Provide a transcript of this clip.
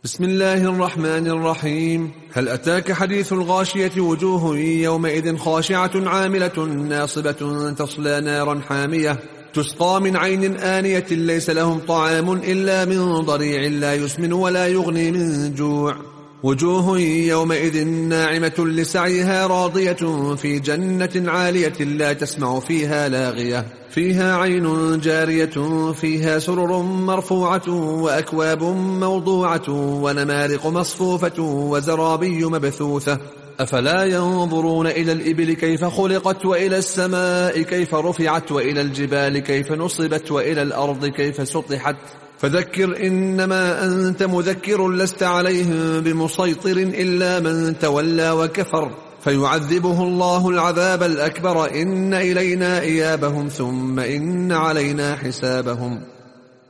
بسم الله الرحمن الرحيم. هل أتاك حديث الغاشية؟ وجوه يومئذ خاشعة عاملة ناصبة تصلى نارا حامية تسقى من عين آنية ليس لهم طعام إلا من ضريع لا يسمن ولا يغني من جوع. وجوه يومئذ ناعمة لسعيها راضية في جنة عالية لا تسمع فيها لاغية فيها عين جارية فيها سرر مرفوعة وأكواب موضوعة ونمارق مصفوفة وزرابي مبثوثة. أفلا ينظرون إلى الإبل كيف خلقت وإلى السماء كيف رفعت وإلى الجبال كيف نصبت وإلى الأرض كيف سطحت فذكر إنما أنت مذكر لست عليهم بمسيطر إلا من تولى وكفر فيعذبه الله العذاب الأكبر إن إلينا إيابهم ثم إن علينا حسابهم.